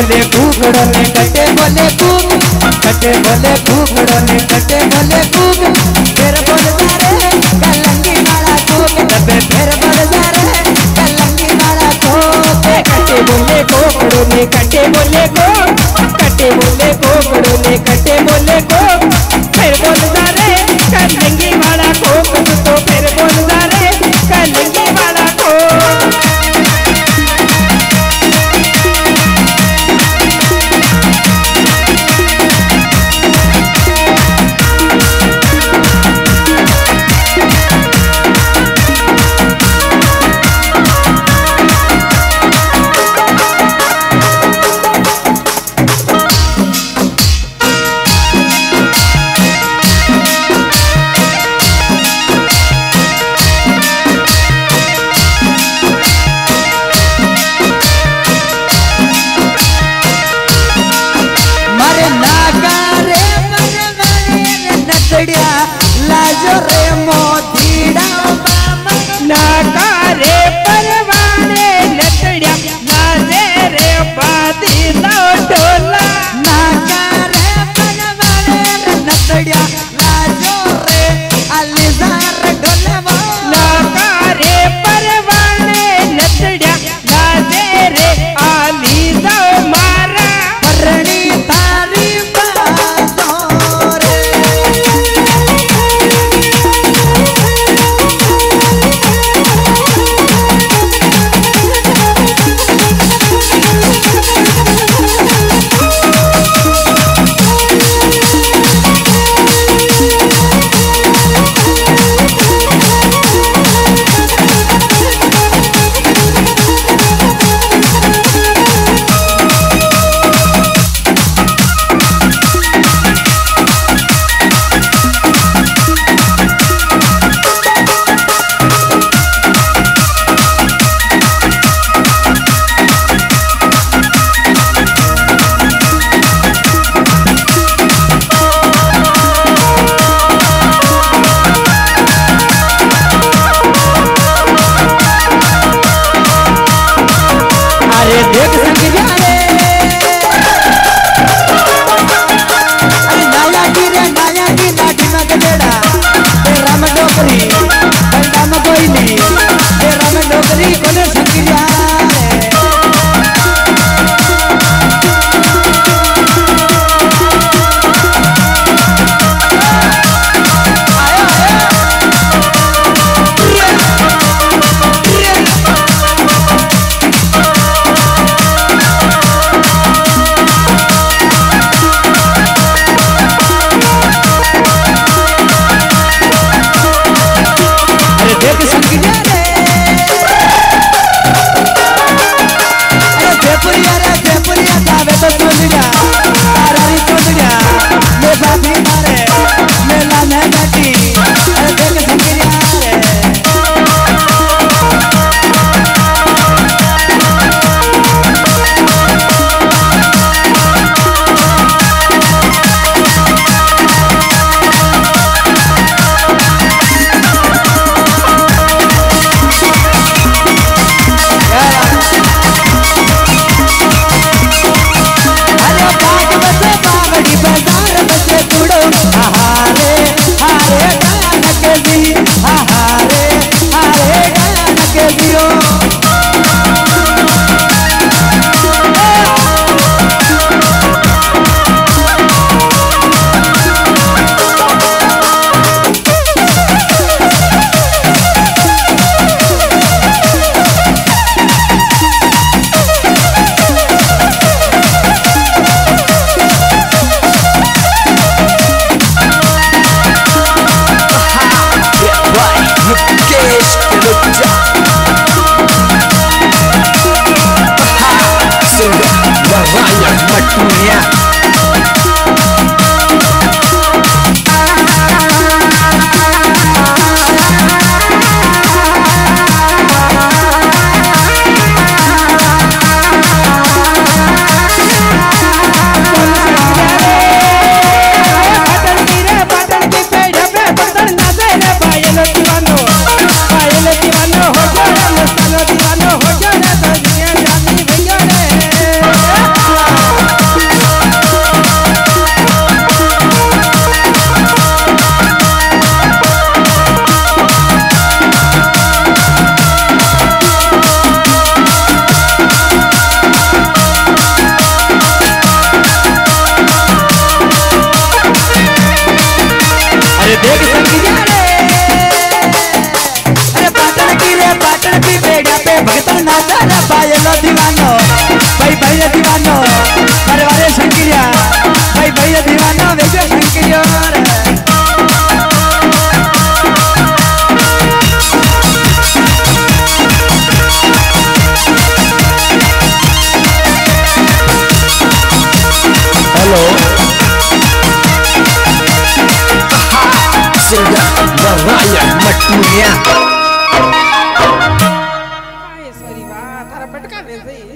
बोले कुकड़ो ने कटे बोले कुक, कटे बोले कुकड़ो ने कटे बोले कुक, फिर बोल रे कलंगी वाला कुक, तबे फिर बोल रे कलंगी वाला कुक। कटे बोले कुकड़ो ने कटे बोले कुक, कटे बोले कुकड़ो ने कटे बोले कुक, फिर बोल रे कलंगी वाला कुक, तो फिर बोल रे कलंगी वाला कुक। लाजो रे मोतीड़ा नाकारे परवाने लकड़िया लाजे रे बाती डोला, नाकारे परवाने लकड़िया लाजो रे अलीजार ढोलवा, नाकारे परवाने लकड़िया लाजे रे अलीजा मारा परणी तारी संगिया रे अरे पाटण की बेड़ा पे भगतन नाचा रे पायलो दीवानो भाई दीवानो अरे वाले संगिया भाई दीवानो वेगे संगिया रे hello singer Narayan Matuniya sorry वाह तारा पटका दे सही